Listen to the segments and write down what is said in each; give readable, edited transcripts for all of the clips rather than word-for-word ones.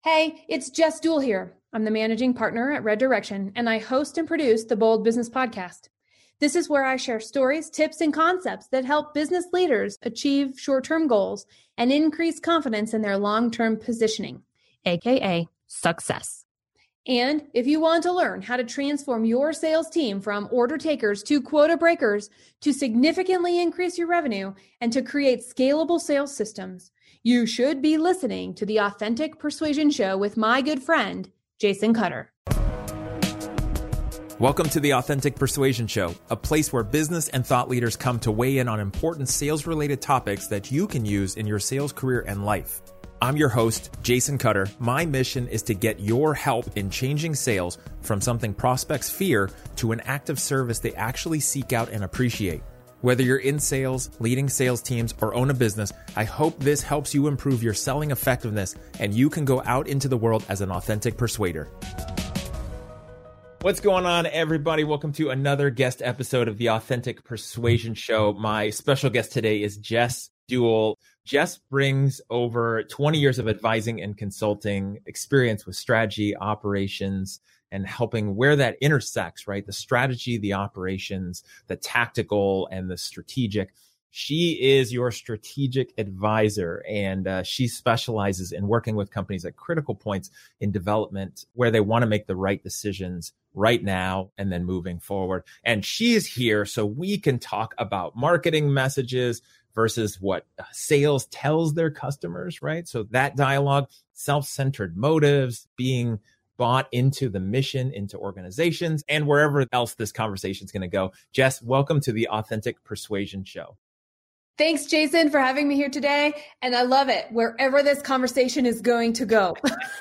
Hey, it's Jess Duell here. I'm the managing partner at Red Direction, and I host and produce the Bold Business Podcast. This is where I share stories, tips, and concepts that help business leaders achieve short-term goals and increase confidence in their long-term positioning, aka success. And if you want to learn how to transform your sales team from order takers to quota breakers to significantly increase your revenue and to create scalable sales systems, you should be listening to the Authentic Persuasion Show with my good friend, Jason Cutter. Welcome to the Authentic Persuasion Show, a place where business and thought leaders come to weigh in on important sales-related topics that you can use in your sales career and life. I'm your host, Jason Cutter. My mission is to get your help in changing sales from something prospects fear to an active service they actually seek out and appreciate. Whether you're in sales, leading sales teams, or own a business, I hope this helps you improve your selling effectiveness and you can go out into the world as an authentic persuader. What's going on, everybody? Welcome to another guest episode of the Authentic Persuasion Show. My special guest today is Jess Duell. Jess brings over 20 years of advising and consulting experience with strategy, operations, and helping where that intersects, right? The strategy, the operations, the tactical, and the strategic. She is your strategic advisor, and she specializes in working with companies at critical points in development where they want to make the right decisions right now and then moving forward. And she is here so we can talk about marketing messages versus what sales tells their customers, right? So that dialogue, self-centered motives, being bought into the mission, into organizations, and wherever else this conversation is going to go. Jess, welcome to the Authentic Persuasion Show. Thanks, Jason, for having me here today. And I love it, wherever this conversation is going to go.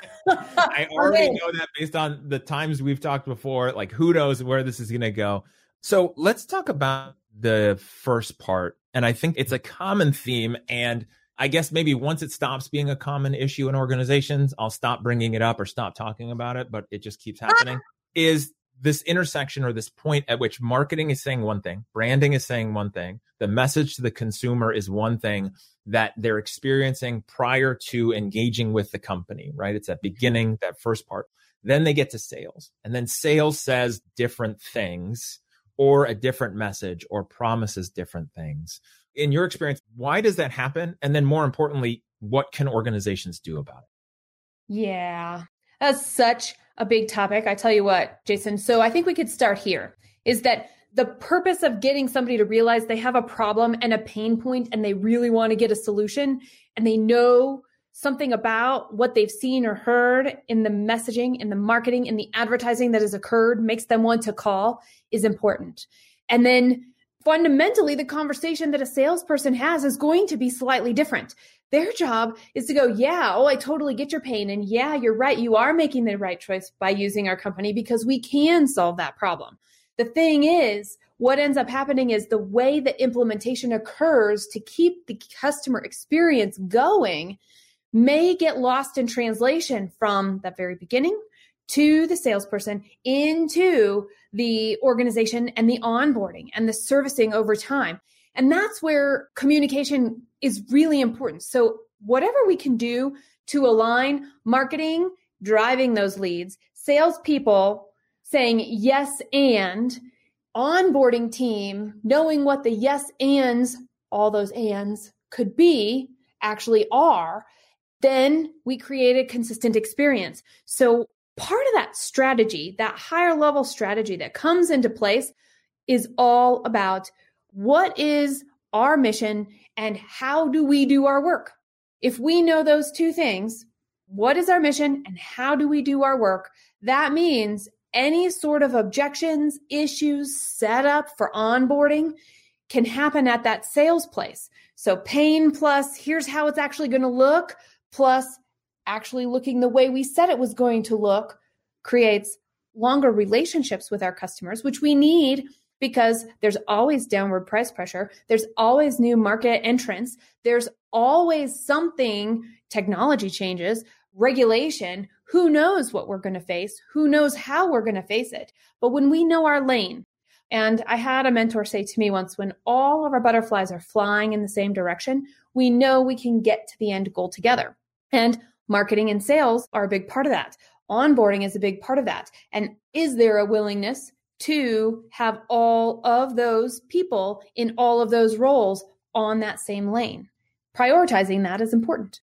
I already know that based on the times we've talked before, like who knows where this is going to go. So let's talk about the first part. And I think it's a common theme. And I guess maybe once it stops being a common issue in organizations, I'll stop bringing it up or stop talking about it, but it just keeps happening, is this intersection or this point at which marketing is saying one thing, branding is saying one thing, the message to the consumer is one thing that they're experiencing prior to engaging with the company, right? It's that beginning, that first part. Then they get to sales, and then sales says different things or a different message or promises different things. In your experience, why does that happen? And then more importantly, what can organizations do about it? Yeah, that's such a big topic. I tell you what, Jason. So I think we could start here, is that the purpose of getting somebody to realize they have a problem and a pain point and they really want to get a solution and they know something about what they've seen or heard in the messaging, in the marketing, in the advertising that has occurred makes them want to call is important. And then fundamentally, the conversation that a salesperson has is going to be slightly different. Their job is to go, yeah, I totally get your pain. And yeah, you're right. You are making the right choice by using our company because we can solve that problem. The thing is, what ends up happening is the way the implementation occurs to keep the customer experience going may get lost in translation from the very beginning to the salesperson into the organization and the onboarding and the servicing over time. And that's where communication is really important. So whatever we can do to align marketing, driving those leads, salespeople saying yes and, onboarding team knowing what the yes ands, all those ands could be, actually are, then we create a consistent experience. So part of that strategy, that higher level strategy that comes into place is all about what is our mission and how do we do our work? If we know those two things, what is our mission and how do we do our work? That means any sort of objections, issues, set up for onboarding can happen at that sales place. So pain plus here's how it's actually going to look, plus actually looking the way we said it was going to look, creates longer relationships with our customers, which we need because there's always downward price pressure. There's always new market entrants. There's always something, technology changes, regulation. Who knows what we're going to face? Who knows how we're going to face it? But when we know our lane, and I had a mentor say to me once, when all of our butterflies are flying in the same direction, we know we can get to the end goal together. And Marketing and sales are a big part of that. Onboarding is a big part of that. And is there a willingness to have all of those people in all of those roles on that same lane? Prioritizing that is important.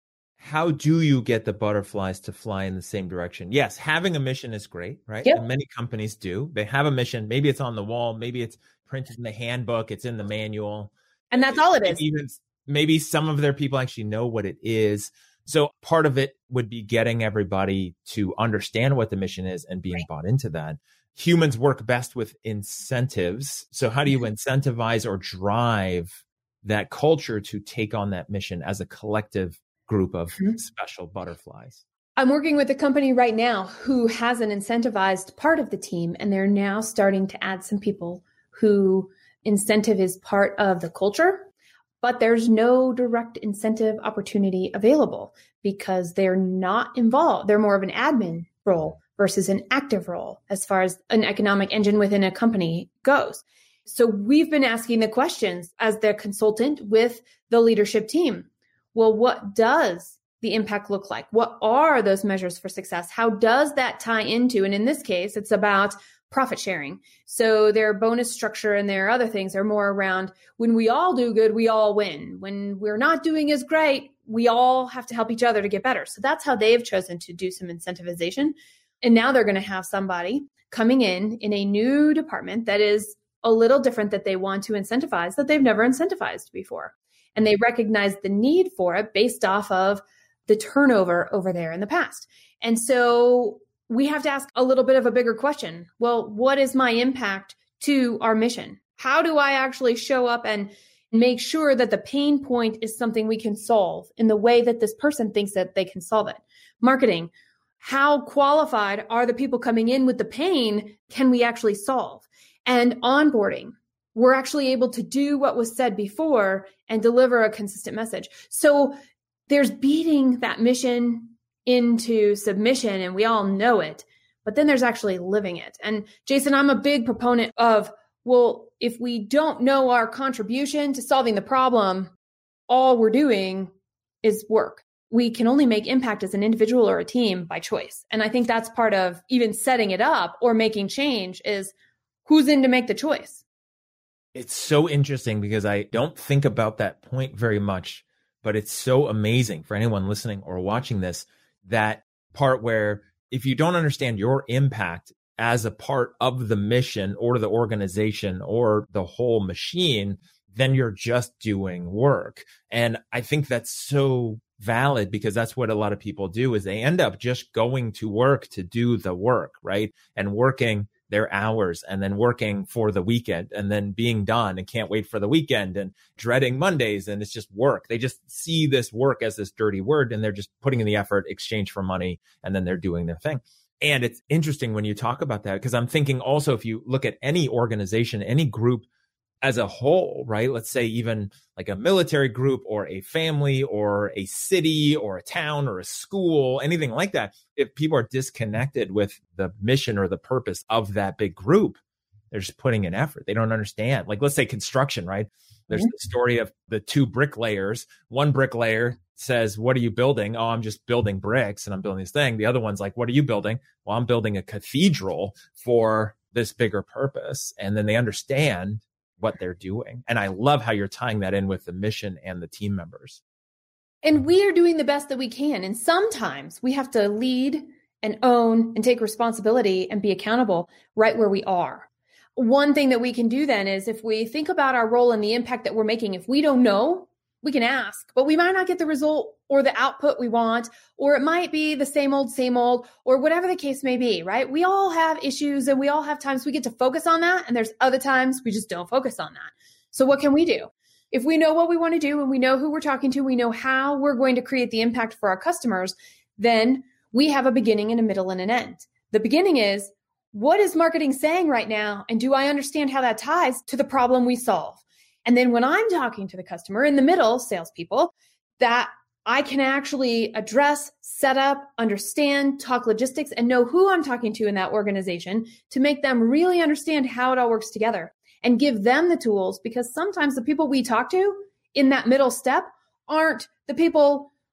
How do you get the butterflies to fly in the same direction? Yes, having a mission is great, right? Yep. And many companies do. They have a mission. Maybe it's on the wall. Maybe it's printed in the handbook. It's in the manual. And that's all it is. Maybe some of their people actually know what it is. So part of it would be getting everybody to understand what the mission is and being bought into that. Humans work best with incentives. So how do you incentivize or drive that culture to take on that mission as a collective group of special butterflies? I'm working with a company right now who has an incentivized part of the team, and they're now starting to add some people who incentive is part of the culture, but there's no direct incentive opportunity available because they're not involved. They're more of an admin role versus an active role as far as an economic engine within a company goes. So we've been asking the questions as the consultant with the leadership team. Well, what does the impact look like? What are those measures for success? How does that tie into, and in this case, it's about profit sharing. So their bonus structure and their other things are more around when we all do good, we all win. When we're not doing as great, we all have to help each other to get better. So that's how they've chosen to do some incentivization. And now they're going to have somebody coming in a new department that is a little different that they want to incentivize that they've never incentivized before. And they recognize the need for it based off of the turnover over there in the past. And so we have to ask a little bit of a bigger question. Well, what is my impact to our mission? How do I actually show up and make sure that the pain point is something we can solve in the way that this person thinks that they can solve it? Marketing, how qualified are the people coming in with the pain can we actually solve? And onboarding, we're actually able to do what was said before and deliver a consistent message. So there's beating that mission into submission, and we all know it, but then there's actually living it. And Jason, I'm a big proponent of, well, if we don't know our contribution to solving the problem, all we're doing is work. We can only make impact as an individual or a team by choice. And I think that's part of even setting it up or making change is who's in to make the choice. It's so interesting because I don't think about that point very much, but it's so amazing for anyone listening or watching this, that part where if you don't understand your impact as a part of the mission or the organization or the whole machine, then you're just doing work. And I think that's so valid because that's what a lot of people do is they end up just going to work to do the work, right? And working their hours and then working for the weekend and then being done and can't wait for the weekend and dreading Mondays. And it's just work. They just see this work as this dirty word and they're just putting in the effort, exchange for money, and then they're doing their thing. And it's interesting when you talk about that, because I'm thinking also, if you look at any organization, any group as a whole, right? Let's say even like a military group or a family or a city or a town or a school, anything like that. If people are disconnected with the mission or the purpose of that big group, they're just putting in effort. They don't understand. Like, let's say construction, right? There's the story of the two bricklayers. One bricklayer says, "What are you building?" "Oh, I'm just building bricks and I'm building this thing." The other one's like, "What are you building?" "Well, I'm building a cathedral for this bigger purpose." And then they understand what they're doing. And I love how you're tying that in with the mission and the team members. And we are doing the best that we can. And sometimes we have to lead and own and take responsibility and be accountable right where we are. One thing that we can do then is if we think about our role and the impact that we're making, if we don't know, we can ask, but we might not get the result or the output we want, or it might be the same old, or whatever the case may be, right? We all have issues and we all have times we get to focus on that. And there's other times we just don't focus on that. So what can we do? If we know what we want to do and we know who we're talking to, we know how we're going to create the impact for our customers, then we have a beginning and a middle and an end. The beginning is, what is marketing saying right now? And do I understand how that ties to the problem we solve? And then when I'm talking to the customer in the middle, salespeople, that I can actually address, set up, understand, talk logistics, and know who I'm talking to in that organization to make them really understand how it all works together and give them the tools, because sometimes the people we talk to in that middle step aren't the people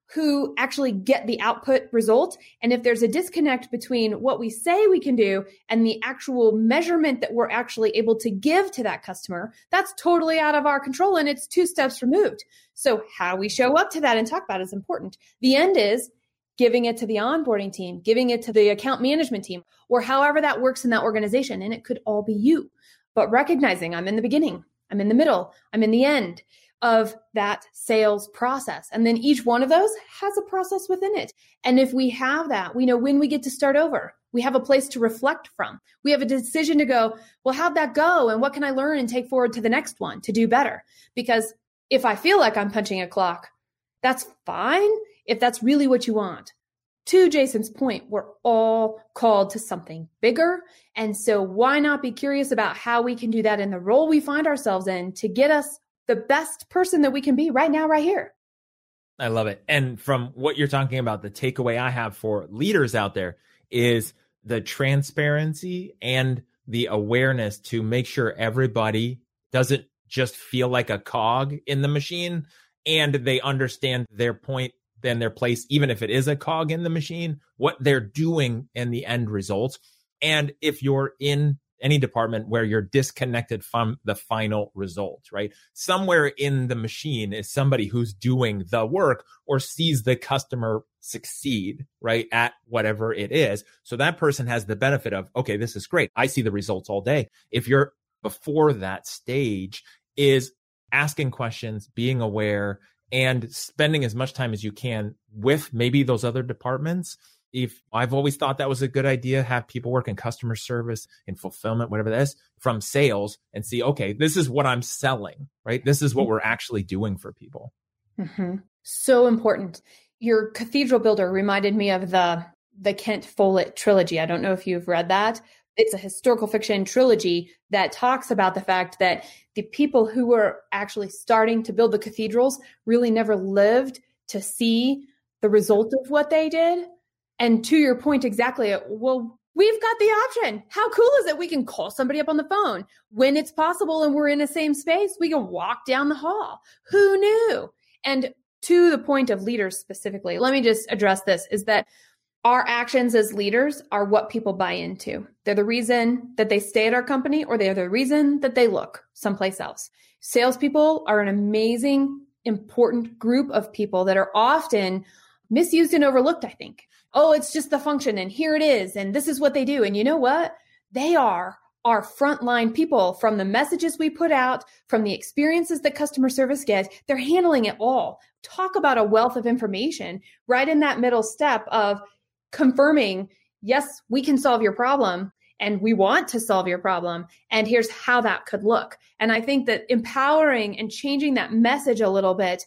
who actually get the output result. And if there's a disconnect between what we say we can do and the actual measurement that we're actually able to give to that customer, that's totally out of our control and it's 2 steps removed. So how we show up to that and talk about it is important. The end is giving it to the onboarding team, giving it to the account management team, or however that works in that organization. And it could all be you, but recognizing I'm in the beginning, I'm in the middle, I'm in the end of that sales process. And then each one of those has a process within it. And if we have that, we know when we get to start over. We have a place to reflect from. We have a decision to go, well, how'd that go? And what can I learn and take forward to the next one to do better? Because if I feel like I'm punching a clock, that's fine if that's really what you want. To Jason's point, we're all called to something bigger. And so why not be curious about how we can do that in the role we find ourselves in to get us the best person that we can be right now, right here. I love it. And from what you're talking about, the takeaway I have for leaders out there is the transparency and the awareness to make sure everybody doesn't just feel like a cog in the machine and they understand their point and their place, even if it is a cog in the machine, what they're doing and the end results. And if you're in any department where you're disconnected from the final result, right? Somewhere in the machine is somebody who's doing the work or sees the customer succeed, right? At whatever it is. So that person has the benefit of, okay, this is great. I see the results all day. If you're before that stage, is asking questions, being aware, and spending as much time as you can with maybe those other departments. If I've always thought that was a good idea, have people work in customer service, in fulfillment, whatever that is, from sales and see, okay, this is what I'm selling, right? This is what we're actually doing for people. Mm-hmm. So important. Your cathedral builder reminded me of the Kent Follett trilogy. I don't know if you've read that. It's a historical fiction trilogy that talks about the fact that the people who were actually starting to build the cathedrals really never lived to see the result of what they did. And to your point exactly, well, we've got the option. How cool is it? We can call somebody up on the phone when it's possible and we're in the same space. We can walk down the hall. Who knew? And to the point of leaders specifically, let me just address this, is that our actions as leaders are what people buy into. They're the reason that they stay at our company, or they're the reason that they look someplace else. Salespeople are an amazing, important group of people that are often misused and overlooked, I think. Oh, it's just the function and here it is. And this is what they do. And you know what? They are our frontline people. From the messages we put out, from the experiences that customer service gets, they're handling it all. Talk about a wealth of information right in that middle step of confirming, yes, we can solve your problem and we want to solve your problem. And here's how that could look. And I think that empowering and changing that message a little bit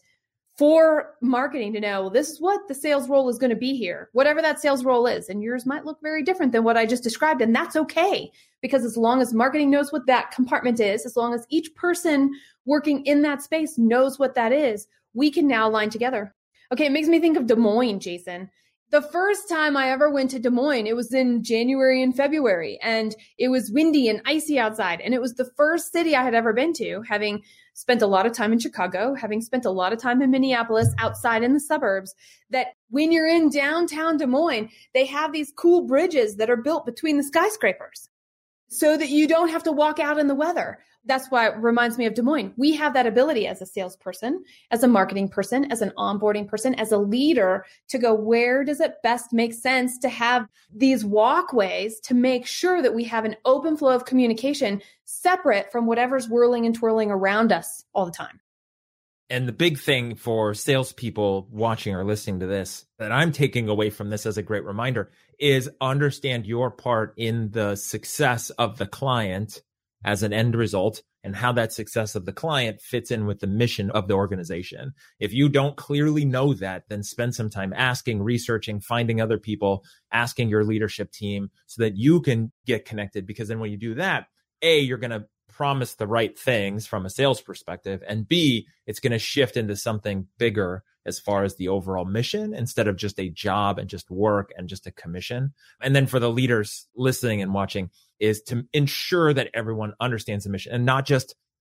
for marketing to know, well, this is what the sales role is going to be here, whatever that sales role is. And yours might look very different than what I just described. And that's okay, because as long as marketing knows what that compartment is, as long as each person working in that space knows what that is, we can now align together. Okay, it makes me think of Des Moines, Jason. The first time I ever went to Des Moines, it was in January and February, and it was windy and icy outside. And it was the first city I had ever been to, having spent a lot of time in Chicago, having spent a lot of time in Minneapolis, outside in the suburbs, that when you're in downtown Des Moines, they have these cool bridges that are built between the skyscrapers so that you don't have to walk out in the weather. That's why it reminds me of Des Moines. We have that ability as a salesperson, as a marketing person, as an onboarding person, as a leader to go, where does it best make sense to have these walkways to make sure that we have an open flow of communication separate from whatever's whirling and twirling around us all the time. And the big thing for salespeople watching or listening to this that I'm taking away from this as a great reminder is understand your part in the success of the client as an end result and how that success of the client fits in with the mission of the organization. If you don't clearly know that, then spend some time asking, researching, finding other people, asking your leadership team so that you can get connected. Because then when you do that, A, you're going to promise the right things from a sales perspective, and B, it's going to shift into something bigger as far as the overall mission instead of just a job and just work and just a commission. And then for the leaders listening and watching is to ensure that everyone understands the mission and not just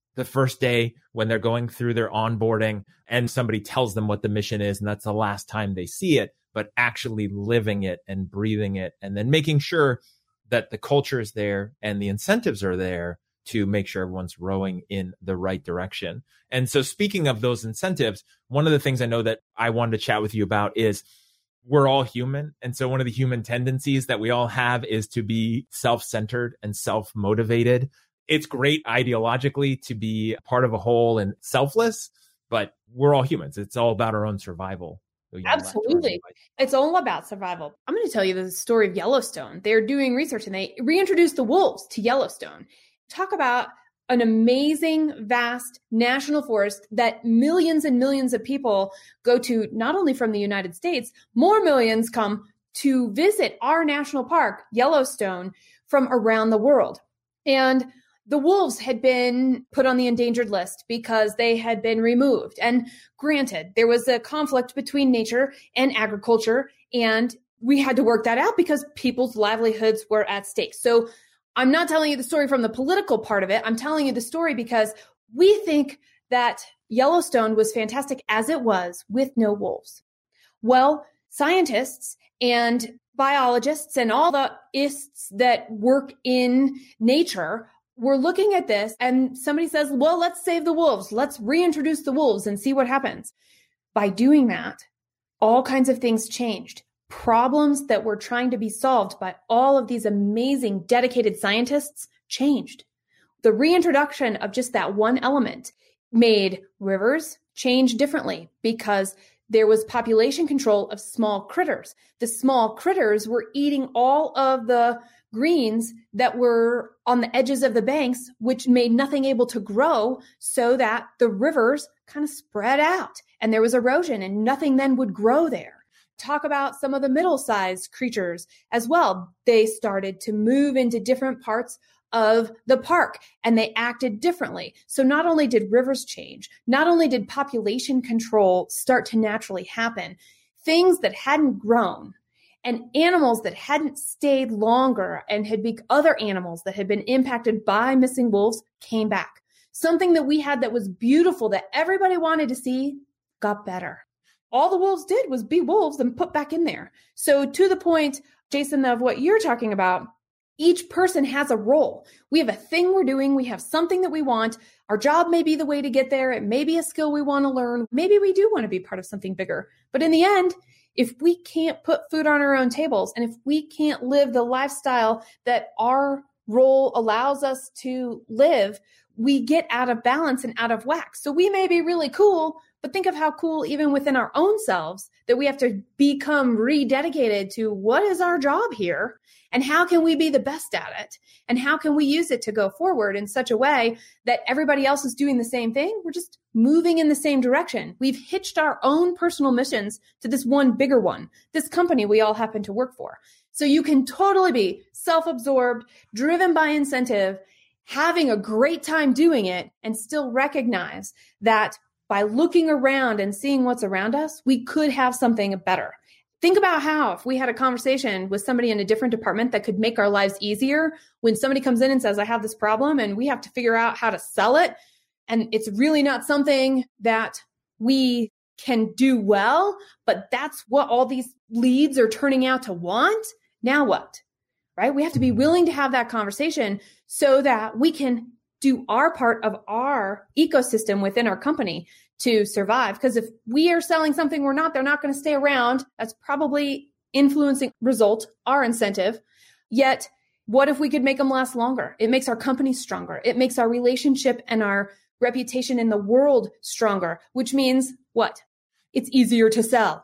the first day when they're going through their onboarding and somebody tells them what the mission is, and that's the last time they see it, but actually living it and breathing it, and then making sure that the culture is there and the incentives are there to make sure everyone's rowing in the right direction. And so speaking of those incentives, one of the things I know that I wanted to chat with you about is we're all human. And so one of the human tendencies that we all have is to be self-centered and self-motivated. It's great ideologically to be part of a whole and selfless, but we're all humans. It's all about our own survival. Absolutely. It's all about survival. I'm going to tell you the story of Yellowstone. They're doing research and they reintroduced the wolves to Yellowstone. Talk about an amazing, vast national forest that millions and millions of people go to, not only from the United States, more millions come to visit our national park, Yellowstone, from around the world. And the wolves had been put on the endangered list because they had been removed. And granted, there was a conflict between nature and agriculture, and we had to work that out because people's livelihoods were at stake. So I'm not telling you the story from the political part of it. I'm telling you the story because we think that Yellowstone was fantastic as it was with no wolves. Well, scientists and biologists and all the ists that work in nature were looking at this, and somebody says, well, let's save the wolves. Let's reintroduce the wolves and see what happens. By doing that, all kinds of things changed. Problems that were trying to be solved by all of these amazing, dedicated scientists changed. The reintroduction of just that one element made rivers change differently because there was population control of small critters. The small critters were eating all of the greens that were on the edges of the banks, which made nothing able to grow, so that the rivers kind of spread out and there was erosion and nothing then would grow there. Talk about some of the middle-sized creatures as well. They started to move into different parts of the park and they acted differently. So not only did rivers change, not only did population control start to naturally happen, things that hadn't grown and animals that hadn't stayed longer and had been other animals that had been impacted by missing wolves came back. Something that we had that was beautiful that everybody wanted to see got better. All the wolves did was be wolves and put back in there. So to the point, Jason, of what you're talking about, each person has a role. We have a thing we're doing. We have something that we want. Our job may be the way to get there. It may be a skill we want to learn. Maybe we do want to be part of something bigger. But in the end, if we can't put food on our own tables and if we can't live the lifestyle that our role allows us to live, we get out of balance and out of whack. So we may be really cool, but think of how cool even within our own selves that we have to become rededicated to what is our job here and how can we be the best at it and how can we use it to go forward in such a way that everybody else is doing the same thing. We're just moving in the same direction. We've hitched our own personal missions to this one bigger one, this company we all happen to work for. So you can totally be self-absorbed, driven by incentive, having a great time doing it, and still recognize that by looking around and seeing what's around us, we could have something better. Think about how if we had a conversation with somebody in a different department that could make our lives easier, when somebody comes in and says, I have this problem and we have to figure out how to sell it, and it's really not something that we can do well, but that's what all these leads are turning out to want. Now what? Right? We have to be willing to have that conversation so that we can do our part of our ecosystem within our company to survive. Because if we are selling something they're not going to stay around. That's probably influencing our incentive. Yet, what if we could make them last longer? It makes our company stronger. It makes our relationship and our reputation in the world stronger, which means what? It's easier to sell.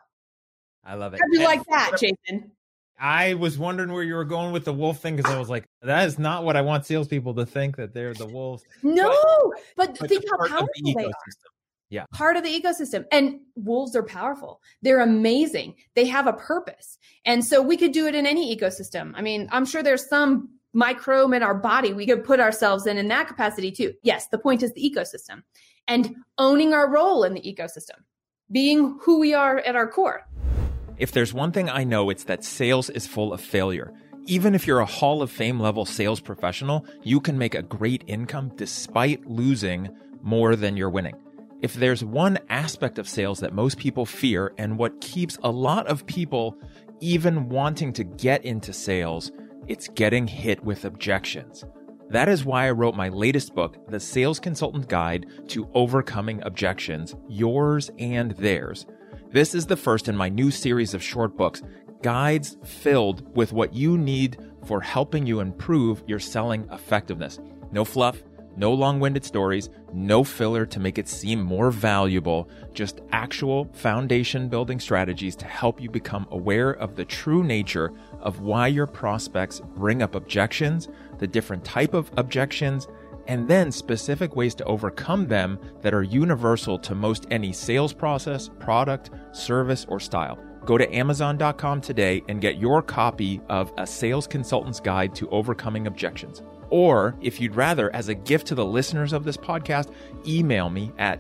I love it. How do you like that, Jason? I was wondering where you were going with the wolf thing because I was like, that is not what I want salespeople to think, that they're the wolves. No, but think how powerful they are. Yeah. Part of the ecosystem. And wolves are powerful. They're amazing. They have a purpose. And so we could do it in any ecosystem. I mean, I'm sure there's some microbe in our body we could put ourselves in that capacity too. Yes, the point is the ecosystem and owning our role in the ecosystem, being who we are at our core. If there's one thing I know, it's that sales is full of failure. Even if you're a Hall of Fame level sales professional, you can make a great income despite losing more than you're winning. If there's one aspect of sales that most people fear and what keeps a lot of people even wanting to get into sales, it's getting hit with objections. That is why I wrote my latest book, The Sales Consultant Guide to Overcoming Objections, Yours and Theirs. This is the first in my new series of short books, guides filled with what you need for helping you improve your selling effectiveness. No fluff, no long-winded stories, no filler to make it seem more valuable, just actual foundation-building strategies to help you become aware of the true nature of why your prospects bring up objections, the different type of objections, and then specific ways to overcome them that are universal to most any sales process, product, service, or style. Go to Amazon.com today and get your copy of A Sales Consultant's Guide to Overcoming Objections. Or, if you'd rather, as a gift to the listeners of this podcast, email me at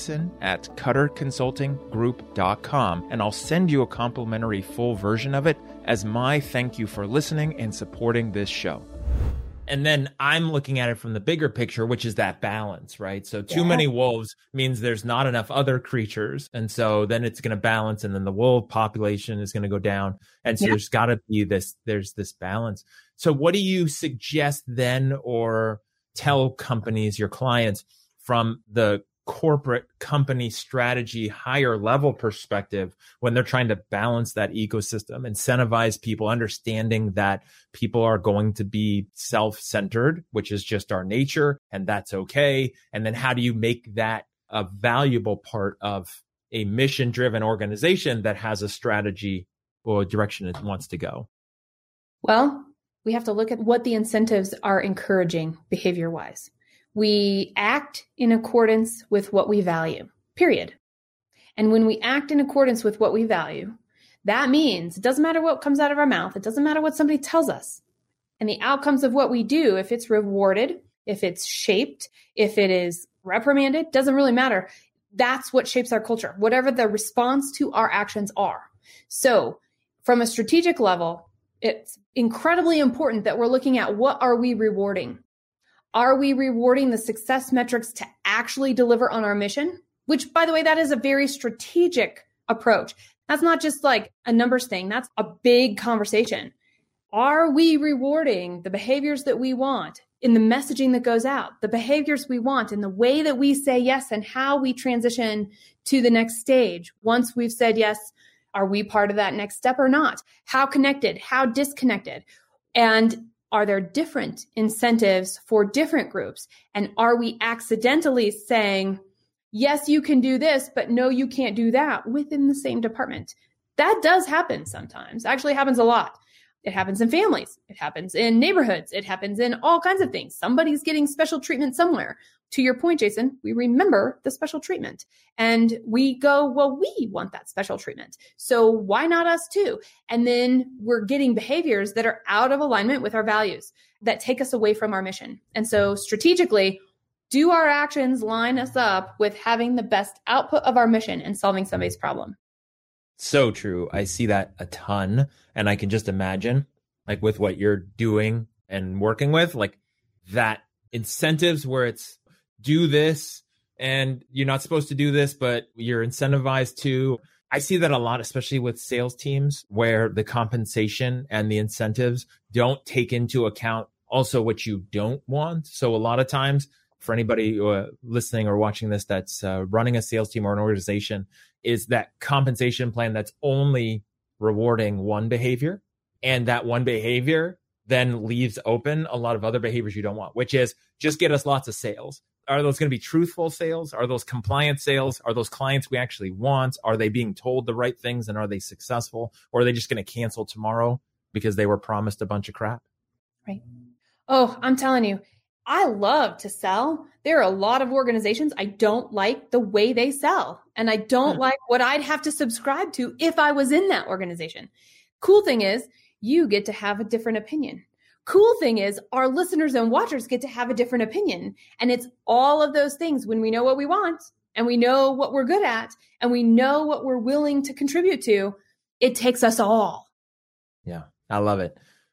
jason@cutterconsultinggroup.com and I'll send you a complimentary full version of it as my thank you for listening and supporting this show. And then I'm looking at it from the bigger picture, which is that balance, right? So too many wolves means there's not enough other creatures. And so then it's going to balance and then the wolf population is going to go down. And so there's got to be there's this balance. So what do you suggest then or tell companies, your clients, from the corporate company strategy, higher level perspective when they're trying to balance that ecosystem, incentivize people, understanding that people are going to be self-centered, which is just our nature, and that's okay. And then how do you make that a valuable part of a mission-driven organization that has a strategy or direction it wants to go? Well, we have to look at what the incentives are encouraging behavior-wise. We act in accordance with what we value, period. And when we act in accordance with what we value, that means it doesn't matter what comes out of our mouth. It doesn't matter what somebody tells us. And the outcomes of what we do, if it's rewarded, if it's shaped, if it is reprimanded, doesn't really matter. That's what shapes our culture, whatever the response to our actions are. So from a strategic level, it's incredibly important that we're looking at what are we rewarding? Are we rewarding the success metrics to actually deliver on our mission? Which, by the way, that is a very strategic approach. That's not just like a numbers thing. That's a big conversation. Are we rewarding the behaviors that we want in the messaging that goes out, the behaviors we want in the way that we say yes and how we transition to the next stage? Once we've said yes, are we part of that next step or not? How connected? How disconnected? And are there different incentives for different groups? And are we accidentally saying, yes, you can do this, but no, you can't do that within the same department? That does happen sometimes. Actually happens a lot. It happens in families. It happens in neighborhoods. It happens in all kinds of things. Somebody's getting special treatment somewhere. To your point, Jason, we remember the special treatment and we go, well, we want that special treatment. So why not us too? And then we're getting behaviors that are out of alignment with our values that take us away from our mission. And so strategically, do our actions line us up with having the best output of our mission and solving somebody's problem? So true. I see that a ton. And I can just imagine, like with what you're doing and working with, like that incentives where it's do this and you're not supposed to do this, but you're incentivized to. I see that a lot, especially with sales teams where the compensation and the incentives don't take into account also what you don't want. So a lot of times for anybody listening or watching this that's running a sales team or an organization, is that compensation plan that's only rewarding one behavior, and that one behavior then leaves open a lot of other behaviors you don't want, which is just get us lots of sales. Are those going to be truthful sales? Are those compliant sales? Are those clients we actually want? Are they being told the right things and are they successful? Or are they just going to cancel tomorrow because they were promised a bunch of crap? Right. Oh, I'm telling you, I love to sell. There are a lot of organizations I don't like the way they sell. And I don't like what I'd have to subscribe to if I was in that organization. Cool thing is you get to have a different opinion. Cool thing is our listeners and watchers get to have a different opinion. And it's all of those things when we know what we want and we know what we're good at and we know what we're willing to contribute to, it takes us all. Yeah, I love it.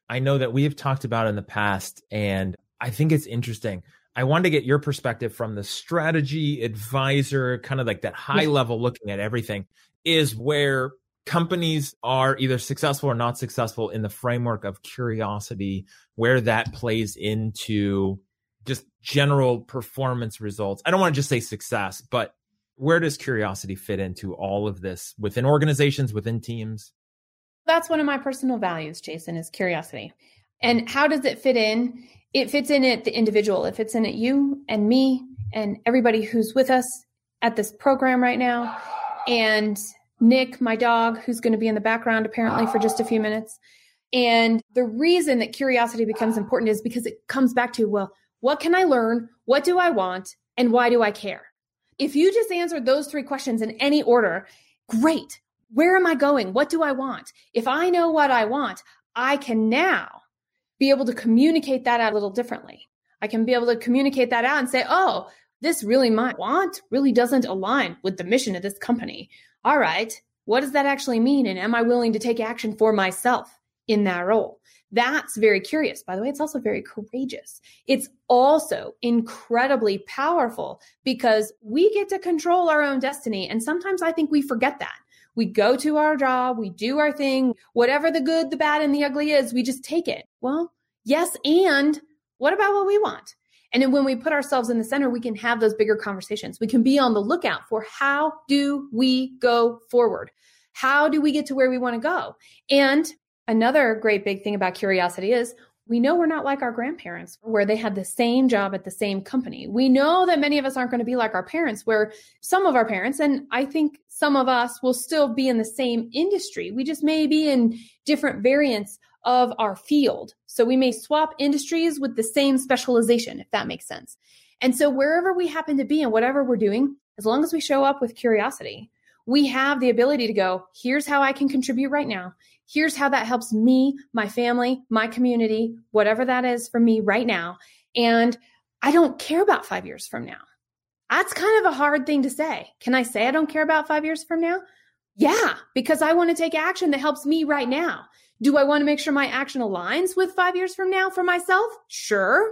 I know that we have talked about in the past, and I think it's interesting. I wanted to get your perspective from the strategy advisor, kind of like that high level looking at everything, is where companies are either successful or not successful in the framework of curiosity, where that plays into just general performance results. I don't want to just say success, but where does curiosity fit into all of this within organizations, within teams? That's one of my personal values, Jason, is curiosity. And how does it fit in? It fits in at the individual. It fits in at you and me and everybody who's with us at this program right now. And Nick, my dog, who's going to be in the background apparently for just a few minutes. And the reason that curiosity becomes important is because it comes back to, well, what can I learn? What do I want? And why do I care? If you just answered those three questions in any order, great. Where am I going? What do I want? If I know what I want, I can now be able to communicate that out a little differently. I can be able to communicate that out and say, oh, this really my want really doesn't align with the mission of this company. All right, what does that actually mean? And am I willing to take action for myself in that role? That's very curious. By the way, it's also very courageous. It's also incredibly powerful because we get to control our own destiny. And sometimes I think we forget that. We go to our job, we do our thing, whatever the good, the bad, and the ugly is, we just take it. Well, yes, and what about what we want? And then when we put ourselves in the center, we can have those bigger conversations. We can be on the lookout for how do we go forward? How do we get to where we want to go? And another great big thing about curiosity is we know we're not like our grandparents where they had the same job at the same company. We know that many of us aren't going to be like our parents where some of our parents, and I think some of us will still be in the same industry. We just may be in different variants of our field. So we may swap industries with the same specialization, if that makes sense. And so wherever we happen to be and whatever we're doing, as long as we show up with curiosity, we have the ability to go, here's how I can contribute right now. Here's how that helps me, my family, my community, whatever that is for me right now. And I don't care about 5 years from now. That's kind of a hard thing to say. Can I say I don't care about 5 years from now? Yeah, because I want to take action that helps me right now. Do I want to make sure my action aligns with 5 years from now for myself? Sure.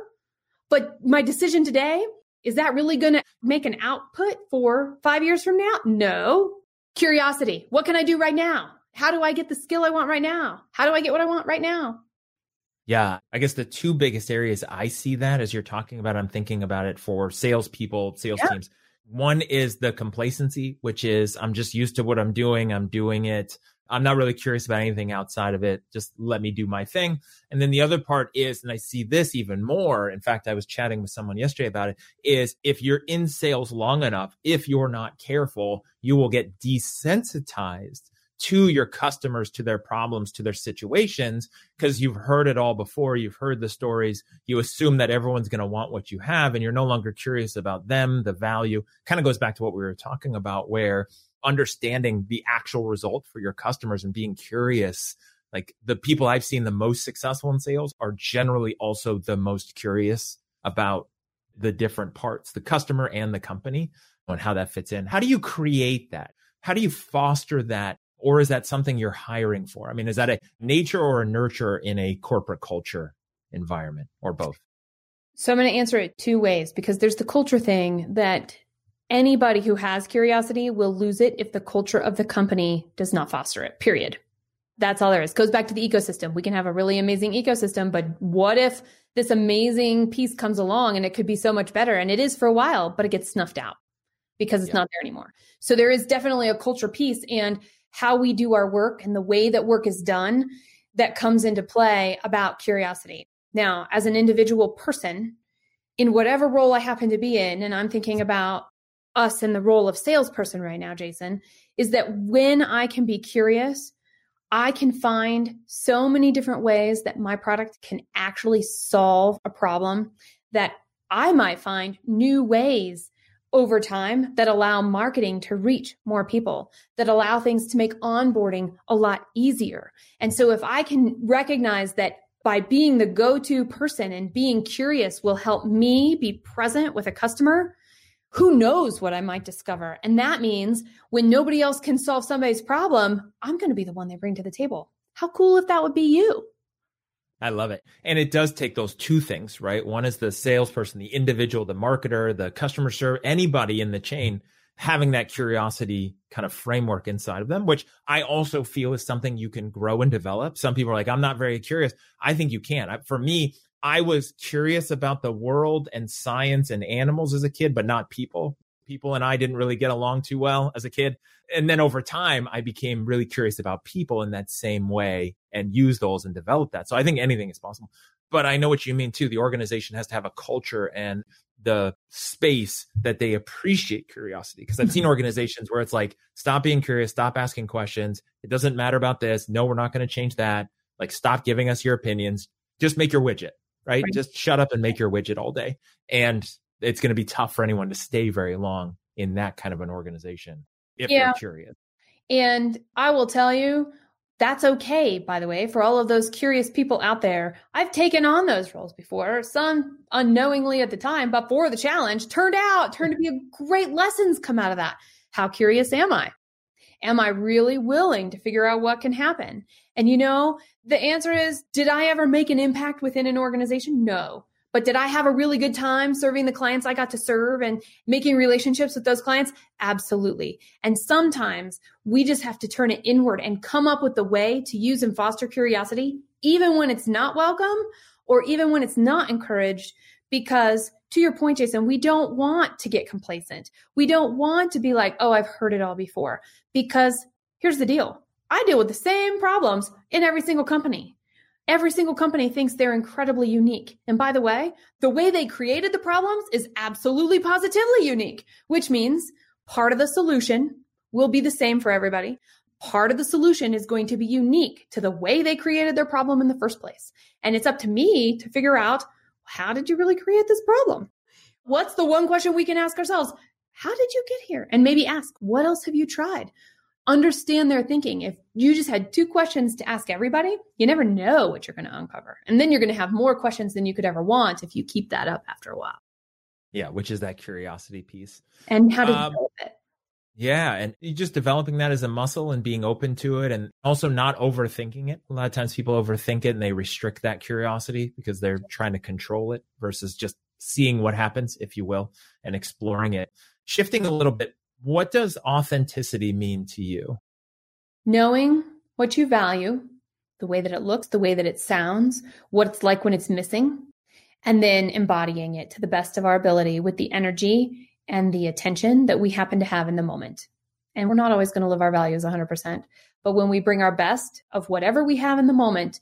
But my decision today, is that really going to make an output for 5 years from now? No. Curiosity. What can I do right now? How do I get the skill I want right now? How do I get what I want right now? Yeah, I guess the two biggest areas I see that as you're talking about, I'm thinking about it for salespeople, sales teams. One is the complacency, which is I'm just used to what I'm doing it. I'm not really curious about anything outside of it. Just let me do my thing. And then the other part is, and I see this even more, in fact, I was chatting with someone yesterday about it, is if you're in sales long enough, if you're not careful, you will get desensitized to your customers, to their problems, to their situations, because you've heard it all before. You've heard the stories. You assume that everyone's going to want what you have, and you're no longer curious about them, the value. Kind of goes back to what we were talking about, where understanding the actual result for your customers and being curious. Like the people I've seen the most successful in sales are generally also the most curious about the different parts, the customer and the company, and how that fits in. How do you create that? How do you foster that? Or is that something you're hiring for? I mean, is that a nature or a nurture in a corporate culture environment, or both? So I'm going to answer it two ways, because there's the culture thing that anybody who has curiosity will lose it if the culture of the company does not foster it, period. That's all there is. Goes back to the ecosystem. We can have a really amazing ecosystem, but what if this amazing piece comes along and it could be so much better? And it is for a while, but it gets snuffed out because it's not there anymore. So there is definitely a culture piece, and how we do our work and the way that work is done that comes into play about curiosity. Now, as an individual person, in whatever role I happen to be in, and I'm thinking about us in the role of salesperson right now, Jason, is that when I can be curious, I can find so many different ways that my product can actually solve a problem, that I might find new ways over time that allow marketing to reach more people, that allow things to make onboarding a lot easier. And so if I can recognize that by being the go-to person and being curious will help me be present with a customer, who knows what I might discover? And that means when nobody else can solve somebody's problem, I'm going to be the one they bring to the table. How cool if that would be you? I love it. And it does take those two things, right? One is the salesperson, the individual, the marketer, the customer service, anybody in the chain having that curiosity kind of framework inside of them, which I also feel is something you can grow and develop. Some people are like, I'm not very curious. I think you can. For me, I was curious about the world and science and animals as a kid, but not people. People and I didn't really get along too well as a kid. And then over time, I became really curious about people in that same way and use those and develop that. So I think anything is possible. But I know what you mean too. The organization has to have a culture and the space that they appreciate curiosity. Because I've seen organizations where it's like, stop being curious, stop asking questions. It doesn't matter about this. No, we're not going to change that. Like, stop giving us your opinions. Just make your widget, right? Just shut up and make your widget all day. And it's going to be tough for anyone to stay very long in that kind of an organization if they're curious. And I will tell you, that's okay, by the way, for all of those curious people out there. I've taken on those roles before, some unknowingly at the time, but for the challenge, turned to be great lessons come out of that. How curious am I? Am I really willing to figure out what can happen? And the answer is, did I ever make an impact within an organization? No. But did I have a really good time serving the clients I got to serve and making relationships with those clients? Absolutely. And sometimes we just have to turn it inward and come up with the way to use and foster curiosity, even when it's not welcome or even when it's not encouraged. Because to your point, Jason, we don't want to get complacent. We don't want to be like, oh, I've heard it all before. Because here's the deal. I deal with the same problems in every single company. Every single company thinks they're incredibly unique. And by the way they created the problems is absolutely positively unique, which means part of the solution will be the same for everybody. Part of the solution is going to be unique to the way they created their problem in the first place. And it's up to me to figure out, how did you really create this problem? What's the one question we can ask ourselves? How did you get here? And maybe ask, what else have you tried? Understand their thinking. If you just had 2 questions to ask everybody, you never know what you're going to uncover. And then you're going to have more questions than you could ever want if you keep that up after a while. Yeah, which is that curiosity piece. And how to develop it. Yeah, and you just developing that as a muscle and being open to it and also not overthinking it. A lot of times people overthink it and they restrict that curiosity because they're trying to control it versus just seeing what happens, if you will, and exploring it. Shifting a little bit, what does authenticity mean to you? Knowing what you value, the way that it looks, the way that it sounds, what it's like when it's missing, and then embodying it to the best of our ability with the energy and the attention that we happen to have in the moment. And we're not always going to live our values 100%, but when we bring our best of whatever we have in the moment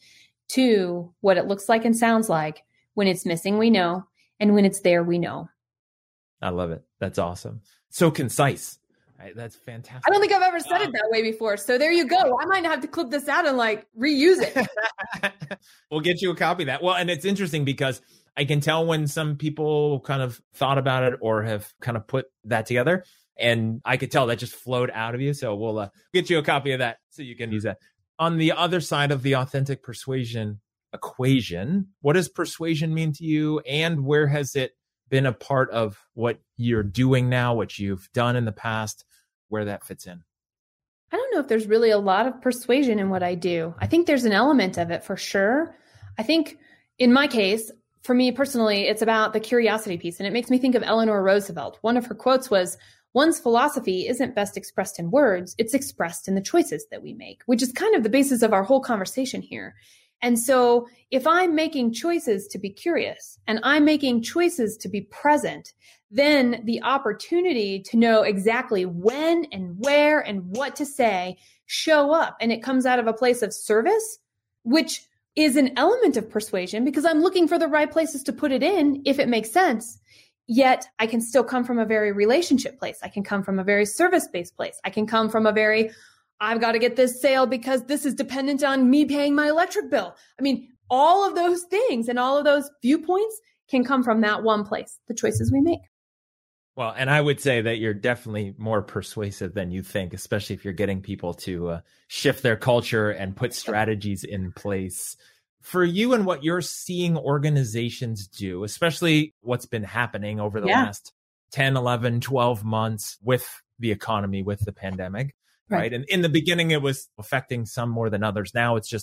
to what it looks like and sounds like, when it's missing, we know, and when it's there, we know. I love it. That's awesome. So concise. Right? That's fantastic. I don't think I've ever said it that way before. So there you go. I might have to clip this out and reuse it. We'll get you a copy of that. Well, and it's interesting because I can tell when some people kind of thought about it or have kind of put that together. And I could tell that just flowed out of you. So we'll get you a copy of that so you can use that. On the other side of the authentic persuasion equation, what does persuasion mean to you? And where has it been a part of what you're doing now, what you've done in the past, where that fits in? I don't know if there's really a lot of persuasion in what I do. I think there's an element of it for sure. I think in my case, for me personally, it's about the curiosity piece. And it makes me think of Eleanor Roosevelt. One of her quotes was, one's philosophy isn't best expressed in words, it's expressed in the choices that we make, which is kind of the basis of our whole conversation here. And so if I'm making choices to be curious and I'm making choices to be present, then the opportunity to know exactly when and where and what to say show up. And it comes out of a place of service, which is an element of persuasion because I'm looking for the right places to put it in if it makes sense. Yet I can still come from a very relationship place. I can come from a very service-based place. I can come from a very I've got to get this sale because this is dependent on me paying my electric bill. I mean, all of those things and all of those viewpoints can come from that one place, the choices we make. Well, and I would say that you're definitely more persuasive than you think, especially if you're getting people to shift their culture and put strategies in place. For you and what you're seeing organizations do, especially what's been happening over the last 10, 11, 12 months with the economy, with the pandemic. Right. And in the beginning, it was affecting some more than others. Now it's just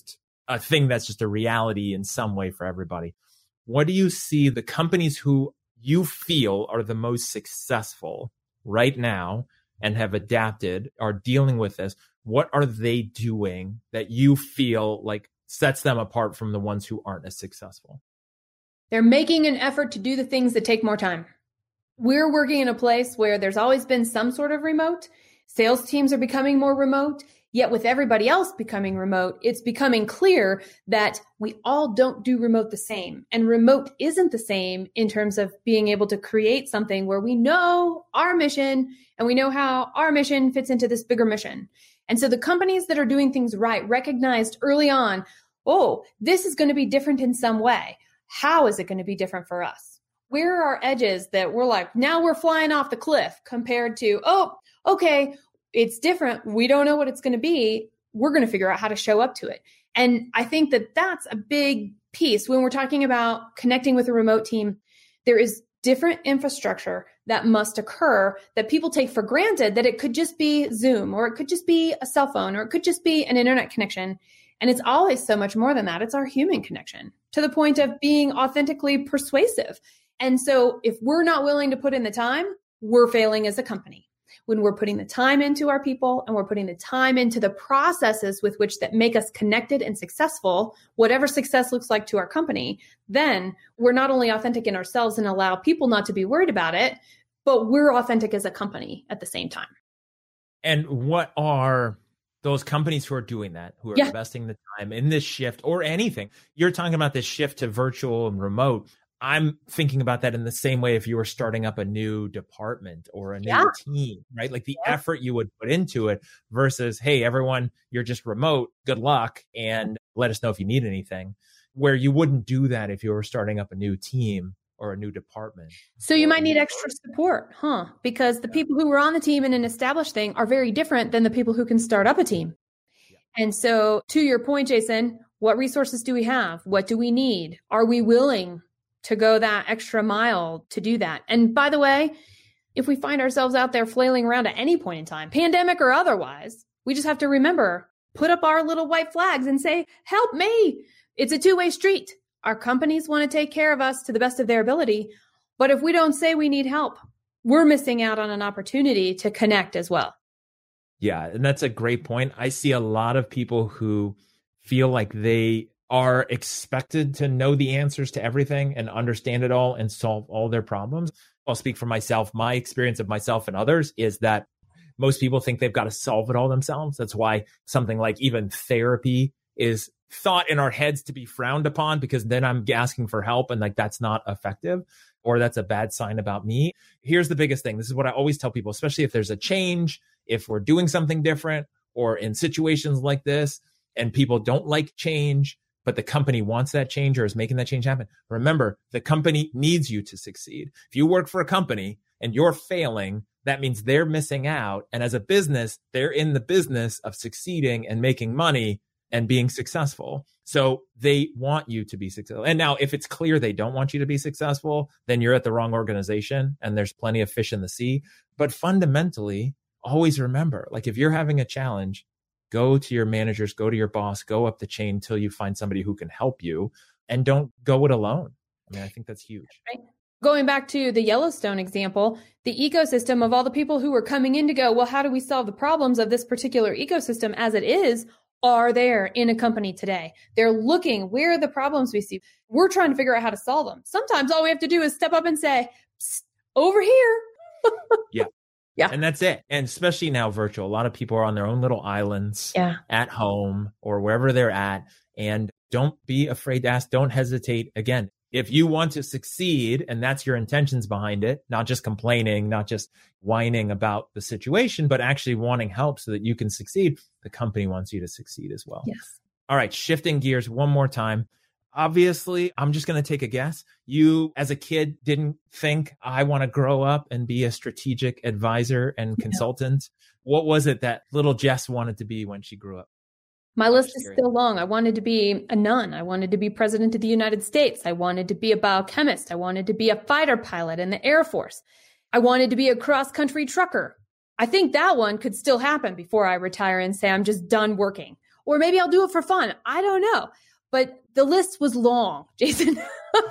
a thing that's just a reality in some way for everybody. What do you see the companies who you feel are the most successful right now and have adapted, are dealing with this? What are they doing that you feel like sets them apart from the ones who aren't as successful? They're making an effort to do the things that take more time. We're working in a place where there's always been some sort of remote. Sales teams are becoming more remote. Yet with everybody else becoming remote, it's becoming clear that we all don't do remote the same. And remote isn't the same in terms of being able to create something where we know our mission and we know how our mission fits into this bigger mission. And so the companies that are doing things right recognized early on, oh, this is going to be different in some way. How is it going to be different for us? Where are our edges that we're like, now we're flying off the cliff compared to, oh, okay, it's different. We don't know what it's going to be. We're going to figure out how to show up to it. And I think that that's a big piece when we're talking about connecting with a remote team. There is different infrastructure that must occur that people take for granted, that it could just be Zoom, or it could just be a cell phone, or it could just be an internet connection. And it's always so much more than that. It's our human connection, to the point of being authentically persuasive. And so if we're not willing to put in the time, we're failing as a company. When we're putting the time into our people and we're putting the time into the processes with which that make us connected and successful, whatever success looks like to our company, then we're not only authentic in ourselves and allow people not to be worried about it, but we're authentic as a company at the same time. And what are those companies who are doing that, who are investing the time in this shift or anything? You're talking about this shift to virtual and remote. I'm thinking about that in the same way if you were starting up a new department or a new team, right? Like the effort you would put into it versus, hey, everyone, you're just remote. Good luck. And let us know if you need anything, where you wouldn't do that if you were starting up a new team or a new department. So you might need extra support, because the people who were on the team in an established thing are very different than the people who can start up a team. Yeah. And so to your point, Jason, what resources do we have? What do we need? Are we willing to go that extra mile to do that? And by the way, if we find ourselves out there flailing around at any point in time, pandemic or otherwise, we just have to remember, put up our little white flags and say, help me. It's a two-way street. Our companies want to take care of us to the best of their ability. But if we don't say we need help, we're missing out on an opportunity to connect as well. Yeah, and that's a great point. I see a lot of people who feel like they are expected to know the answers to everything and understand it all and solve all their problems. I'll speak for myself. My experience of myself and others is that most people think they've got to solve it all themselves. That's why something like even therapy is thought in our heads to be frowned upon, because then I'm asking for help and like that's not effective, or that's a bad sign about me. Here's the biggest thing. This is what I always tell people, especially if there's a change, if we're doing something different, or in situations like this and people don't like change, but the company wants that change or is making that change happen. Remember, the company needs you to succeed. If you work for a company and you're failing, that means they're missing out. And as a business, they're in the business of succeeding and making money and being successful. So they want you to be successful. And now if it's clear they don't want you to be successful, then you're at the wrong organization and there's plenty of fish in the sea. But fundamentally, always remember, like if you're having a challenge, go to your managers, go to your boss, go up the chain until you find somebody who can help you, and don't go it alone. I mean, I think that's huge. Right. Going back to the Yellowstone example, the ecosystem of all the people who were coming in to go, well, how do we solve the problems of this particular ecosystem as it is, are there in a company today. They're looking, where are the problems we see? We're trying to figure out how to solve them. Sometimes all we have to do is step up and say, over here. Yeah. And that's it. And especially now virtual, a lot of people are on their own little islands at home or wherever they're at. And don't be afraid to ask. Don't hesitate. Again, if you want to succeed and that's your intentions behind it, not just complaining, not just whining about the situation, but actually wanting help so that you can succeed, the company wants you to succeed as well. Yes. All right. Shifting gears one more time. Obviously, I'm just going to take a guess. You, as a kid, didn't think, I want to grow up and be a strategic advisor and consultant. What was it that little Jess wanted to be when she grew up? My list is still long. I wanted to be a nun. I wanted to be president of the United States. I wanted to be a biochemist. I wanted to be a fighter pilot in the Air Force. I wanted to be a cross-country trucker. I think that one could still happen before I retire and say I'm just done working. or maybe I'll do it for fun. I don't know. But the list was long, Jason.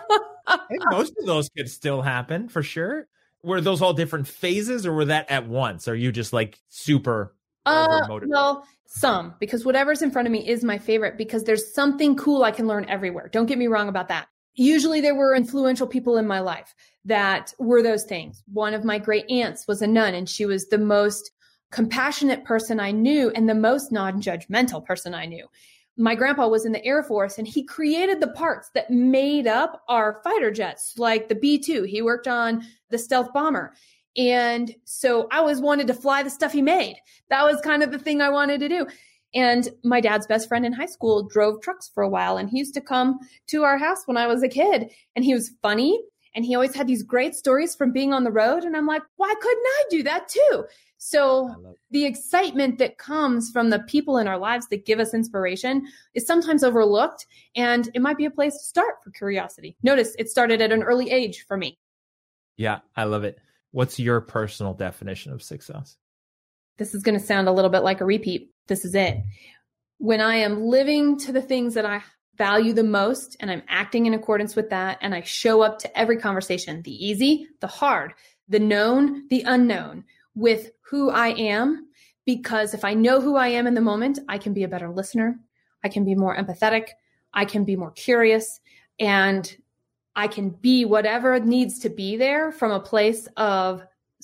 I think most of those could still happen for sure. Were those all different phases, or were that at once? Are you just like super motivated? Well, some, because whatever's in front of me is my favorite, because there's something cool I can learn everywhere. Don't get me wrong about that. Usually there were influential people in my life that were those things. One of my great aunts was a nun, and she was the most compassionate person I knew and the most non-judgmental person I knew. My grandpa was in the Air Force, and he created the parts that made up our fighter jets, like the B-2. He worked on the stealth bomber. And so I always wanted to fly the stuff he made. That was kind of the thing I wanted to do. And my dad's best friend in high school drove trucks for a while, and he used to come to our house when I was a kid, and he was funny. And he always had these great stories from being on the road. And I'm like, why couldn't I do that too? So the excitement that comes from the people in our lives that give us inspiration is sometimes overlooked, and it might be a place to start for curiosity. Notice it started at an early age for me. Yeah, I love it. What's your personal definition of success? This is going to sound a little bit like a repeat. This is it. When I am living to the things that I value the most, and I'm acting in accordance with that, and I show up to every conversation, the easy, the hard, the known, the unknown, with who I am, because if I know who I am in the moment, I can be a better listener. I can be more empathetic. I can be more curious, and I can be whatever needs to be there from a place of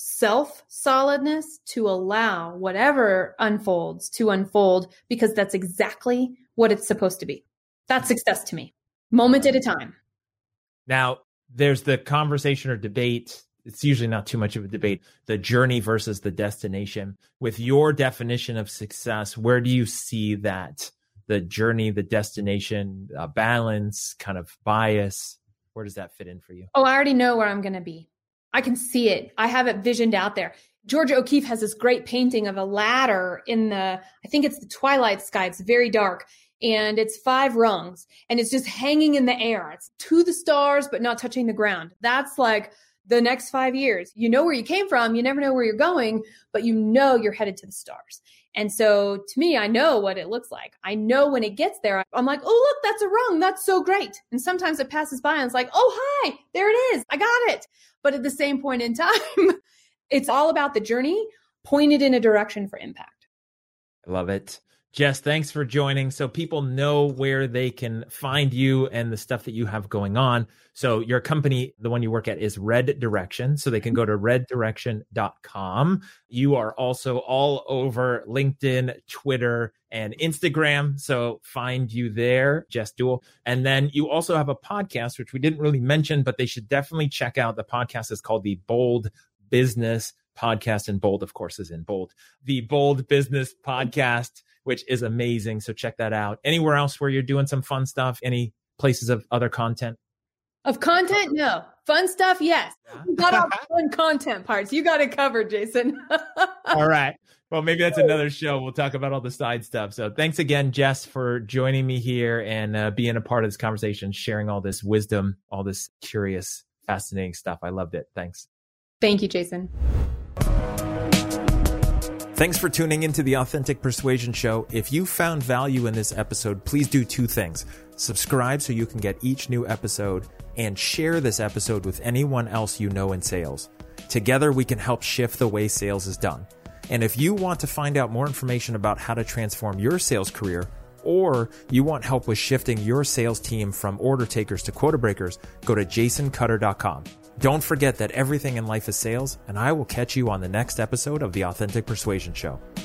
self-solidness to allow whatever unfolds to unfold, because that's exactly what it's supposed to be. That's success to me, moment at a time. Now, there's the conversation or debate. It's usually not too much of a debate, the journey versus the destination. With your definition of success, where do you see that? The journey, the destination, balance, kind of bias? Where does that fit in for you? Oh, I already know where I'm going to be. I can see it. I have it visioned out there. Georgia O'Keeffe has this great painting of a ladder I think it's the twilight sky. It's very dark. And it's 5 rungs, and it's just hanging in the air. It's to the stars, but not touching the ground. That's like the next 5 years. You know where you came from. You never know where you're going, but you know you're headed to the stars. And so to me, I know what it looks like. I know when it gets there, I'm like, oh, look, that's a rung. That's so great. And sometimes it passes by and it's like, oh, hi, there it is. I got it. But at the same point in time, it's all about the journey pointed in a direction for impact. I love it. Jess, thanks for joining. So people know where they can find you and the stuff that you have going on. So your company, the one you work at, is Red Direction. So they can go to reddirection.com. You are also all over LinkedIn, Twitter, and Instagram. So find you there, Jess Duell. And then you also have a podcast, which we didn't really mention, but they should definitely check out. The podcast is called the Bold Business Podcast, and bold, of course, is in bold. The Bold Business Podcast, which is amazing. So check that out. Anywhere else where you're doing some fun stuff? Any places of other content? Of content? No. Fun stuff? Yes. You got all the fun content parts. You got it covered, Jason. All right. Well, maybe that's another show. We'll talk about all the side stuff. So thanks again, Jess, for joining me here and being a part of this conversation, sharing all this wisdom, all this curious, fascinating stuff. I loved it. Thanks. Thank you, Jason. Thanks for tuning into the Authentic Persuasion Show. If you found value in this episode, please do 2 things. Subscribe so you can get each new episode, and share this episode with anyone else you know in sales. Together, we can help shift the way sales is done. And if you want to find out more information about how to transform your sales career, or you want help with shifting your sales team from order takers to quota breakers, go to jasoncutter.com. Don't forget that everything in life is sales, and I will catch you on the next episode of the Authentic Persuasion Show.